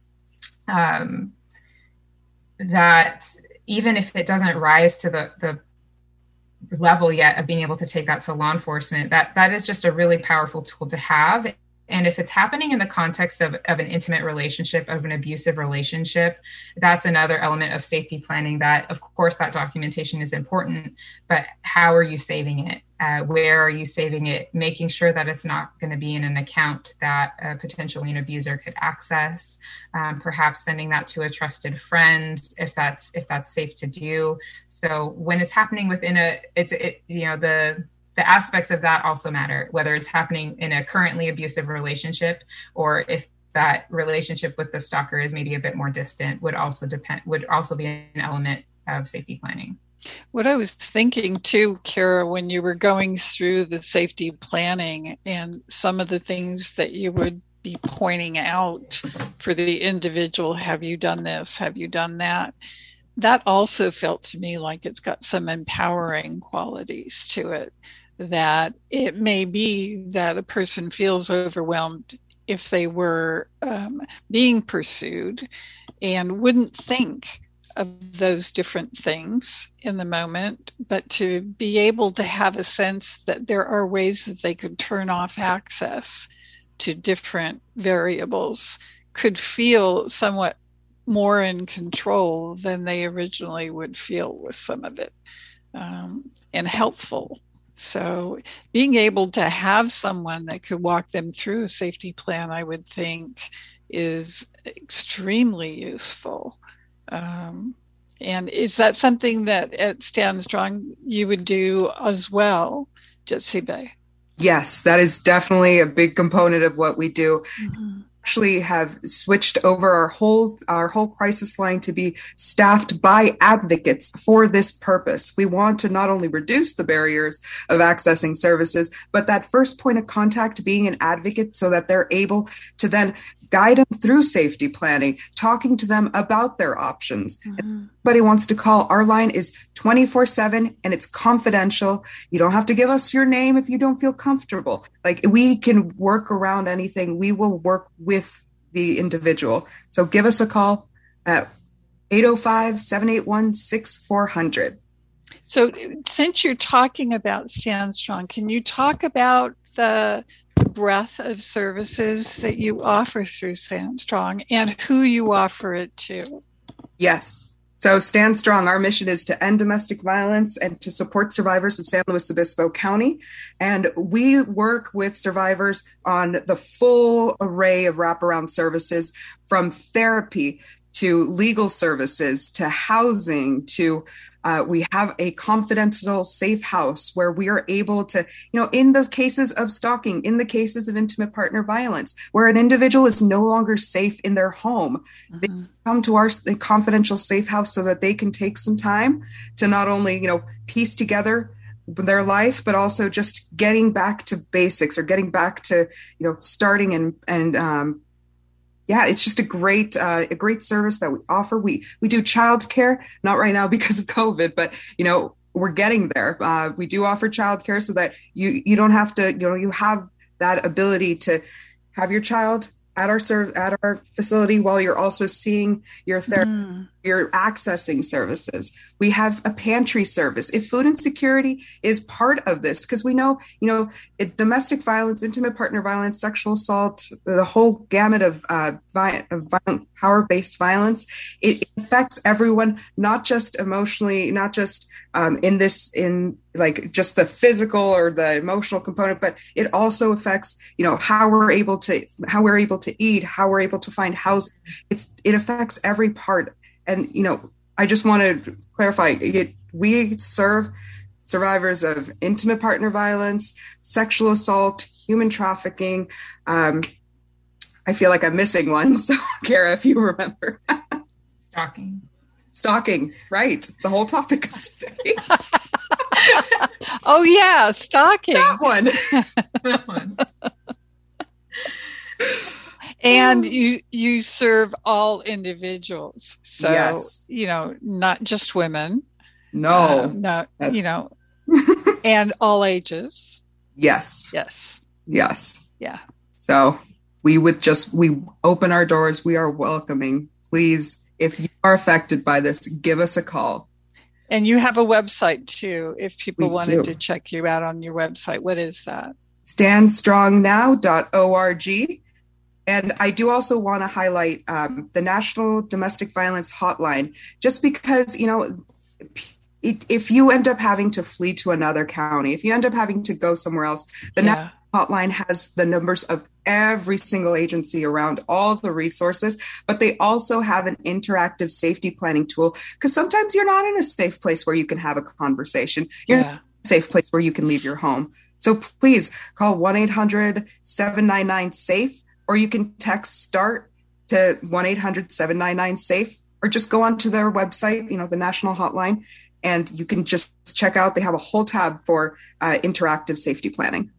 um, that even if it doesn't rise to the, the level yet of being able to take that to law enforcement, that that is just a really powerful tool to have. And if it's happening in the context of, of an intimate relationship, of an abusive relationship, that's another element of safety planning that, of course, that documentation is important, but how are you saving it? Uh, where are you saving it? Making sure that it's not going to be in an account that a potentially an abuser could access. Um, perhaps sending that to a trusted friend if that's if that's safe to do. So when it's happening within a, it's it, you know the the aspects of that also matter. Whether it's happening in a currently abusive relationship or if that relationship with the stalker is maybe a bit more distant, would also depend would also be an element of safety planning. What I was thinking too, Kara, when you were going through the safety planning and some of the things that you would be pointing out for the individual, have you done this? Have you done that? That also felt to me like it's got some empowering qualities to it, that it may be that a person feels overwhelmed if they were um, being pursued and wouldn't think of those different things in the moment, but to be able to have a sense that there are ways that they could turn off access to different variables could feel somewhat more in control than they originally would feel with some of it, um, and helpful. So being able to have someone that could walk them through a safety plan, I would think, is extremely useful. Um, and is that something that at Stand Strong you would do as well, Jetsibe? Yes, that is definitely a big component of what we do. Mm-hmm. Actually have switched over our whole our whole crisis line to be staffed by advocates for this purpose. We want to not only reduce the barriers of accessing services, but that first point of contact being an advocate so that they're able to then guide them through safety planning, talking to them about their options. Mm-hmm. If anybody wants to call, our line is twenty-four seven and it's confidential. You don't have to give us your name if you don't feel comfortable. Like, we can work around anything. We will work with the individual. So give us a call at eight oh five, seven eight one, six four zero zero. So since you're talking about Stand Strong, can you talk about the breadth of services that you offer through Stand Strong and who you offer it to? Yes. So Stand Strong, our mission is to end domestic violence and to support survivors of San Luis Obispo County. And we work with survivors on the full array of wraparound services, from therapy to legal services to housing to Uh, we have a confidential safe house where we are able to, you know, in those cases of stalking, in the cases of intimate partner violence, where an individual is no longer safe in their home, mm-hmm. they come to our the confidential safe house so that they can take some time to not only, you know, piece together their life, but also just getting back to basics or getting back to, you know, starting and, and, um, yeah, it's just a great, uh, a great service that we offer. We we do childcare, not right now because of COVID, but you know we're getting there. Uh, we do offer childcare so that you you don't have to, you know, you have that ability to have your child at our serve at our facility while you're also seeing your therapist. Mm. You're accessing services. We have a pantry service. If food insecurity is part of this, because we know, you know, it, domestic violence, intimate partner violence, sexual assault, the whole gamut of, uh, vi- of violent, power-based violence, it, it affects everyone, not just emotionally, not just um, in this, in like just the physical or the emotional component, but it also affects, you know, how we're able to, how we're able to eat, how we're able to find housing. It's, it affects every part. And, you know, I just want to clarify, it, we serve survivors of intimate partner violence, sexual assault, human trafficking. Um, I feel like I'm missing one. So, Kara, if you remember. Stalking. Stalking, right. The whole topic of today. Oh, yeah, stalking. That one. That one. And you you serve all individuals, so yes. you know, not just women. No, uh, no, That's... you know, and all ages. Yes, yes, yes, yeah. So we would just we open our doors. We are welcoming. Please, if you are affected by this, give us a call. And you have a website too. If people we wanted do. to check you out on your website, what is that? stand strong now dot org. And I do also want to highlight um, the National Domestic Violence Hotline, just because, you know, if you end up having to flee to another county, if you end up having to go somewhere else, the yeah. National Hotline has the numbers of every single agency around, all the resources, but they also have an interactive safety planning tool, because sometimes you're not in a safe place where you can have a conversation. You're yeah. in a safe place where you can leave your home. So please call one eight hundred seven nine nine SAFE, or you can text START to one eight hundred seven nine nine SAFE, or just go onto their website, you know, the National Hotline, and you can just check out, they have a whole tab for uh, interactive safety planning.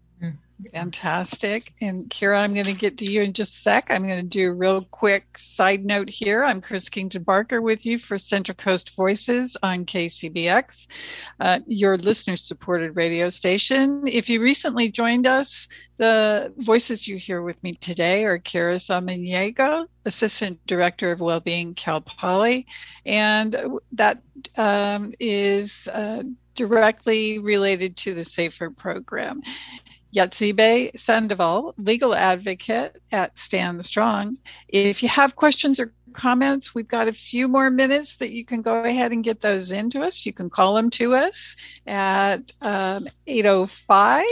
Fantastic. And Kira, I'm going to get to you in just a sec. I'm going to do a real quick side note here. I'm Chris Kington Barker with you for Central Coast Voices on K C B X, uh, your listener-supported radio station. If you recently joined us, the voices you hear with me today are Kira Samaniego, Assistant Director of Wellbeing, Cal Poly, and that um, is uh, directly related to the SAFER program. Yatsibe Sandoval, legal advocate at Stand Strong. If you have questions or comments, we've got a few more minutes that you can go ahead and get those into us. You can call them to us at um, eight oh five.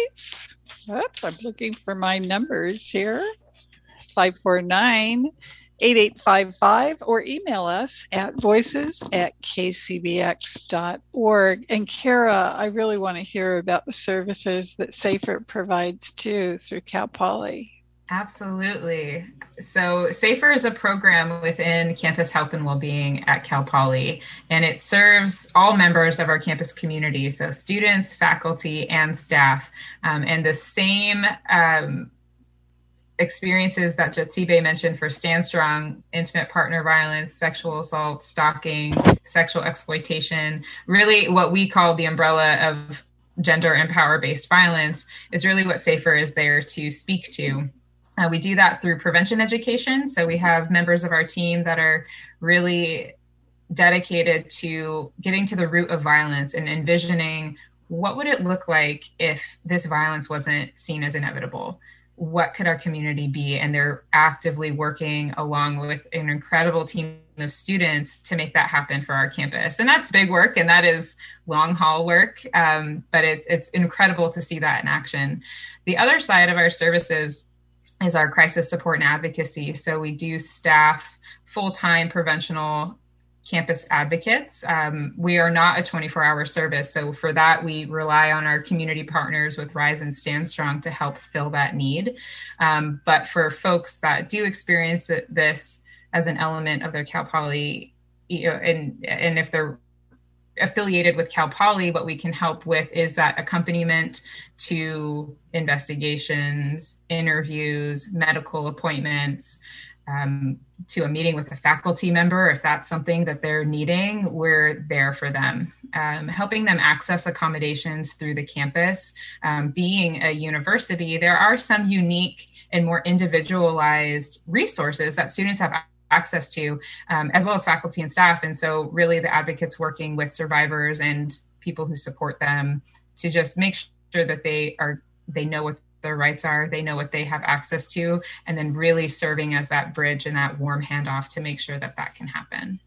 Oops, I'm looking for my numbers here. five four nine, eight eight five five, or email us at voices at k c b x dot org. And Kara, I really want to hear about the services that SAFER provides too through Cal Poly. Absolutely. So SAFER is a program within Campus Health and Wellbeing at Cal Poly, and it serves all members of our campus community, so students, faculty, and staff. Um, and the same um, experiences that Jatsibe mentioned for Stand Strong, intimate partner violence, sexual assault, stalking, sexual exploitation, really what we call the umbrella of gender and power-based violence is really what SAFER is there to speak to. Uh, we do that through prevention education. So we have members of our team that are really dedicated to getting to the root of violence and envisioning what would it look like if this violence wasn't seen as inevitable. What could our community be? And they're actively working along with an incredible team of students to make that happen for our campus. And that's big work, and that is long haul work, um, but it's, it's incredible to see that in action. The other side of our services is our crisis support and advocacy. So we do staff full-time preventional campus advocates. Um, we are not a twenty-four hour service. So for that, we rely on our community partners with Rise and Stand Strong to help fill that need. Um, but for folks that do experience this as an element of their Cal Poly, you know, and, and if they're affiliated with Cal Poly, what we can help with is that accompaniment to investigations, interviews, medical appointments, Um, to a meeting with a faculty member. If that's something that they're needing, we're there for them, um, helping them access accommodations through the campus. Um, being a university, there are some unique and more individualized resources that students have access to, um, as well as faculty and staff. And so really the advocates working with survivors and people who support them to just make sure that they are, they know what their rights are, they know what they have access to, and then really serving as that bridge and that warm handoff to make sure that that can happen.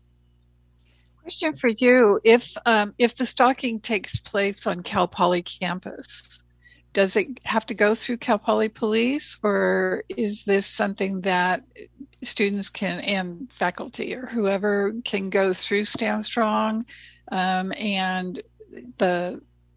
Question for you. If um, if the stalking takes place on Cal Poly campus, does it have to go through Cal Poly Police, or is this something that students can, and faculty or whoever, can go through Stand Strong um, and the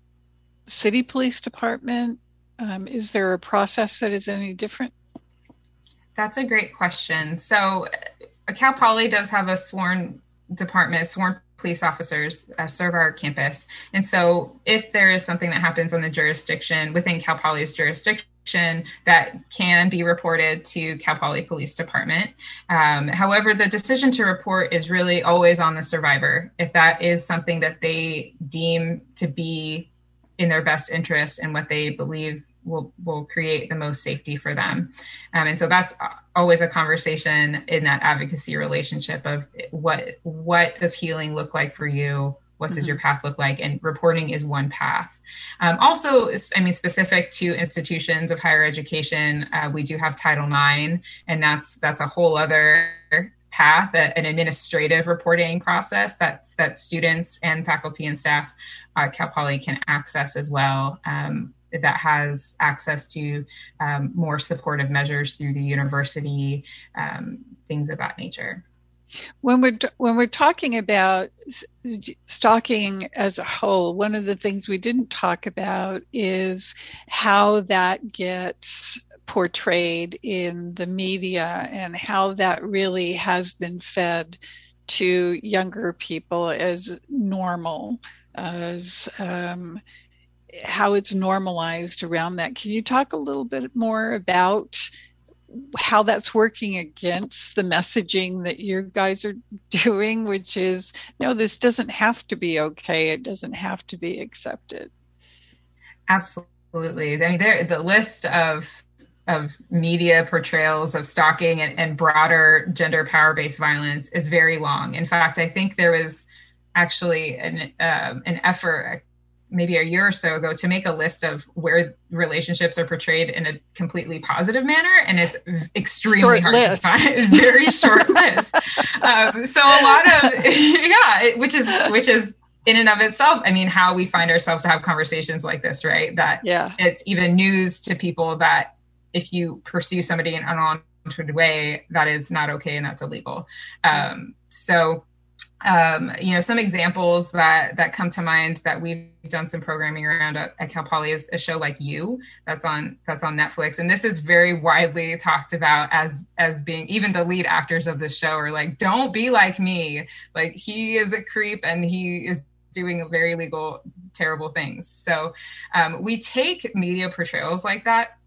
city police department? Um, is there a process that is any different? That's a great question. So uh, Cal Poly does have a sworn department, sworn police officers uh, serve our campus. And so if there is something that happens on the jurisdiction, within Cal Poly's jurisdiction, that can be reported to Cal Poly Police Department. Um, however, the decision to report is really always on the survivor. If that is something that they deem to be in their best interest and what they believe will will create the most safety for them. Um, and so that's always a conversation in that advocacy relationship of what what does healing look like for you? What does Mm-hmm. your path look like? And reporting is one path. Um, also, I mean, specific to institutions of higher education, uh, we do have Title nine, and that's that's a whole other path, an administrative reporting process that's that students and faculty and staff at Cal Poly can access as well. Um, that has access to um, more supportive measures through the university, um, things of that nature. When we're when we're talking about stalking as a whole, one of the things we didn't talk about is how that gets portrayed in the media and how that really has been fed to younger people as normal, as um, how it's normalized around that. Can you talk a little bit more about how that's working against the messaging that you guys are doing, which is, no, this doesn't have to be okay. It doesn't have to be accepted. Absolutely. I mean, there, the list of of media portrayals of stalking and, and broader gender power-based violence is very long. In fact, I think there was actually an um, an effort maybe a year or so ago to make a list of where relationships are portrayed in a completely positive manner, and it's extremely short hard list. to find. Very short list. Um, so a lot of yeah, it, which is which is in and of itself, I mean, how we find ourselves to have conversations like this, right? That yeah. It's even news to people that if you pursue somebody in an unwanted way, that is not okay and that's illegal. Um, so. Um, you know, some examples that, that come to mind that we've done some programming around at, at Cal Poly is a show like You that's on that's on Netflix, and this is very widely talked about as as being, even the lead actors of this show are like, don't be like me, like he is a creep and he is doing very illegal, terrible things. So um, we take media portrayals like that,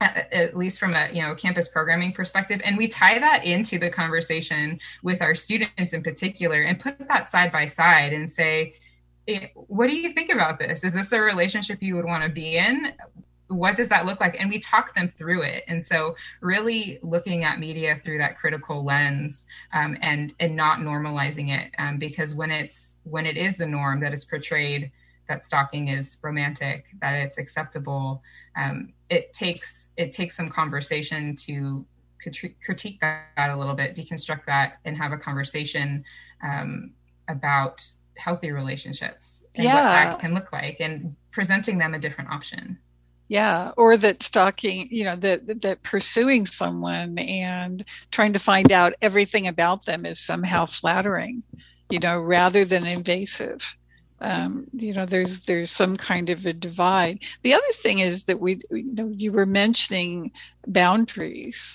at least from a you know campus programming perspective, and we tie that into the conversation with our students in particular and put that side by side and say, what do you think about this? Is this a relationship you would want to be in? What does that look like? And we talk them through it. And so really looking at media through that critical lens, um, and and not normalizing it, um, because when it's when it is the norm that it's portrayed that stalking is romantic, that it's acceptable, um, it takes it takes some conversation to critique that a little bit, deconstruct that, and have a conversation um, about healthy relationships and yeah. what that can look like, and presenting them a different option. Yeah, or that stalking, you know, that that pursuing someone and trying to find out everything about them is somehow flattering, you know, rather than invasive. Um, you know, there's there's some kind of a divide. The other thing is that we, you know, you were mentioning boundaries,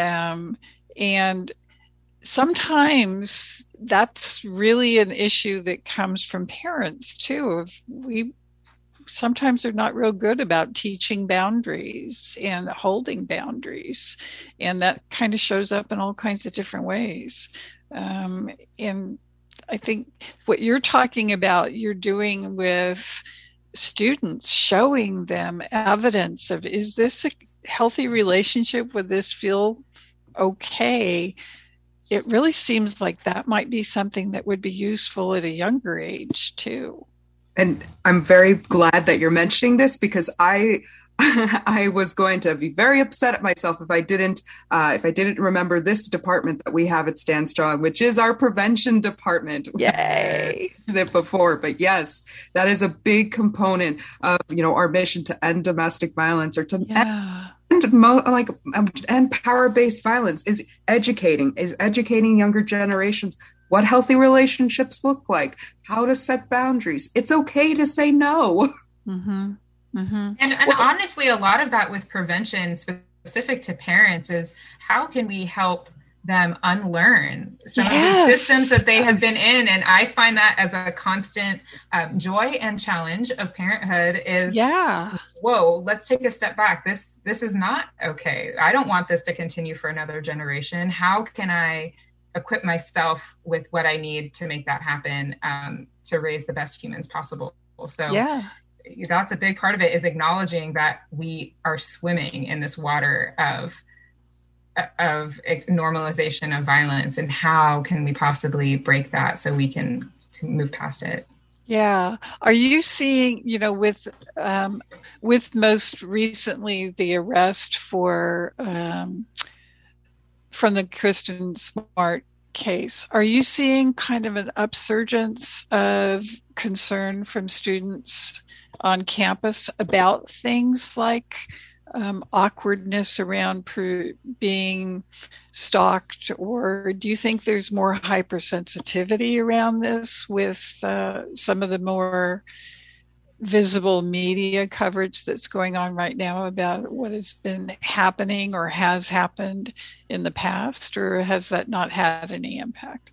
um, and sometimes that's really an issue that comes from parents too. Of we sometimes are not real good about teaching boundaries and holding boundaries, and that kind of shows up in all kinds of different ways. Um, and I think what you're talking about, you're doing with students, showing them evidence of, is this a healthy relationship? Would this feel okay? It really seems like that might be something that would be useful at a younger age too. And I'm very glad that you're mentioning this, because I I was going to be very upset at myself if I didn't uh, if I didn't remember this department that we have at Stand Strong, which is our prevention department. Yay! We mentioned it before, but yes, that is a big component of you know our mission to end domestic violence, or to yeah. end mo- like um, end power-based violence. Is educating is educating younger generations what healthy relationships look like, how to set boundaries. It's okay to say no. Mm-hmm. Mm-hmm. And, and well, honestly, a lot of that with prevention specific to parents is how can we help them unlearn some yes. of the systems that they yes. have been in. And I find that as a constant um, joy and challenge of parenthood is, yeah. whoa, let's take a step back. This, this is not okay. I don't want this to continue for another generation. How can I equip myself with what I need to make that happen, um, to raise the best humans possible? So yeah. that's a big part of it, is acknowledging that we are swimming in this water of of normalization of violence, and how can we possibly break that so we can to move past it. Yeah. Are you seeing, you know, with um, with most recently the arrest for um, from the Kristen Smart case, are you seeing kind of an upsurgence of concern from students on campus about things like um, awkwardness around per- being stalked, or do you think there's more hypersensitivity around this with uh, some of the more visible media coverage that's going on right now about what has been happening or has happened in the past, or has that not had any impact?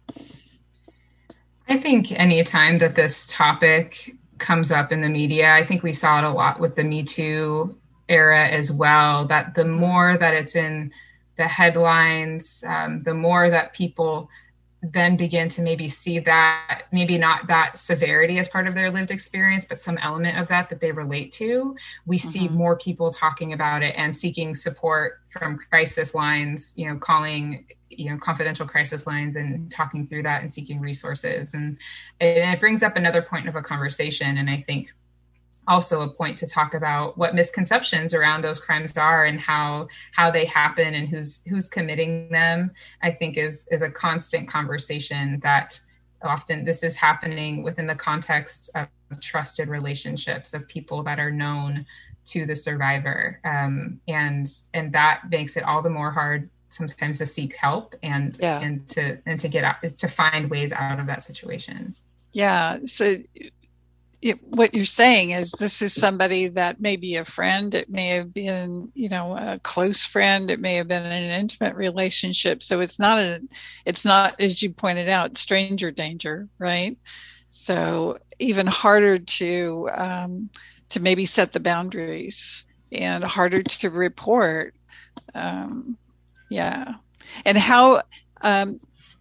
I think any time that this topic comes up in the media, I think we saw it a lot with the Me Too era as well, that the more that it's in the headlines, um, the more that people then begin to maybe see that, maybe not that severity as part of their lived experience, but some element of that that they relate to. We mm-hmm. see more people talking about it and seeking support from crisis lines, you know, calling, you know, confidential crisis lines and talking through that and seeking resources. And, and it brings up another point of a conversation. And I think also a point to talk about what misconceptions around those crimes are and how how they happen and who's who's committing them. I think is is a constant conversation that often this is happening within the context of trusted relationships of people that are known to the survivor, um, and and that makes it all the more hard sometimes to seek help and yeah. and to and to get out to find ways out of that situation. Yeah. So. It, what you're saying is this is somebody that may be a friend. It may have been, you know, a close friend. It may have been an intimate relationship. So it's not a, it's not, as you pointed out, stranger danger, right? So even harder to, um, to maybe set the boundaries and harder to report. Um, yeah. And how, um,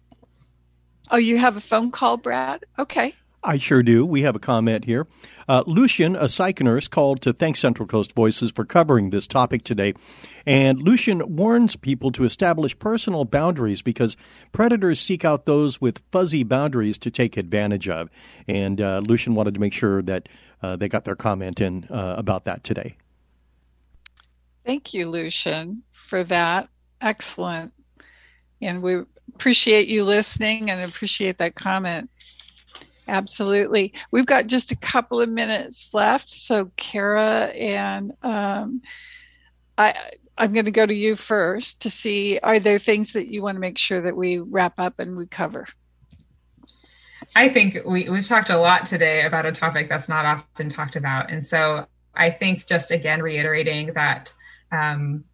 oh, you have a phone call, Brad? Okay. I sure do. We have a comment here. Uh, Lucian, a psych nurse, called to thank Central Coast Voices for covering this topic today. And Lucian warns people to establish personal boundaries because predators seek out those with fuzzy boundaries to take advantage of. And uh, Lucian wanted to make sure that uh, they got their comment in uh, about that today. Thank you, Lucian, for that. Excellent. And we appreciate you listening and appreciate that comment. Absolutely. We've got just a couple of minutes left. So Kara and um, I, I'm going to go to you first to see, are there things that you want to make sure that we wrap up and we cover? I think we, we've talked a lot today about a topic that's not often talked about. And so I think just again, reiterating that um,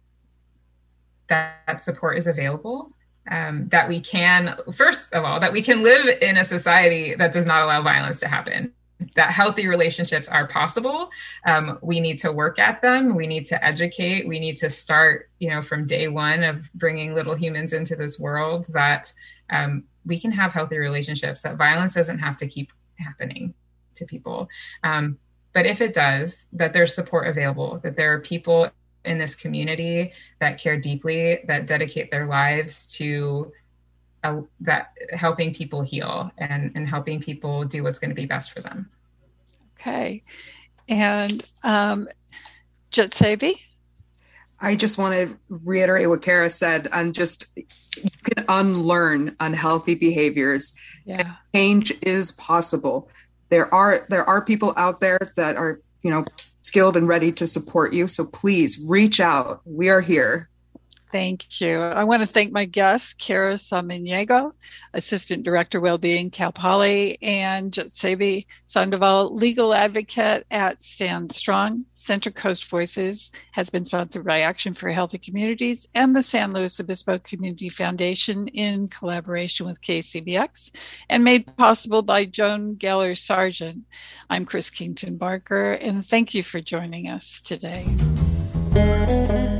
that support is available. Um, that we can, first of all, that we can live in a society that does not allow violence to happen, that healthy relationships are possible. Um, we need to work at them. We need to educate. We need to start, you know, from day one of bringing little humans into this world, that um, we can have healthy relationships, that violence doesn't have to keep happening to people. Um, but if it does, that there's support available, that there are people in this community that care deeply, that dedicate their lives to uh, that helping people heal and, and helping people do what's going to be best for them. Okay. And um, Jetsebi? I just want to reiterate what Kara said, and just you can unlearn unhealthy behaviors. Yeah. Change is possible. There are there are people out there that are, you know, skilled and ready to support you. So please reach out. We are here. Thank you. I want to thank my guests, Kara Samaniego, Assistant Director, Wellbeing, Cal Poly, and Jetsebi Sandoval, Legal Advocate at Stand Strong. Central Coast Voices has been sponsored by Action for Healthy Communities and the San Luis Obispo Community Foundation in collaboration with K C B X, and made possible by Joan Geller Sargent. I'm Chris Kington Barker, and thank you for joining us today.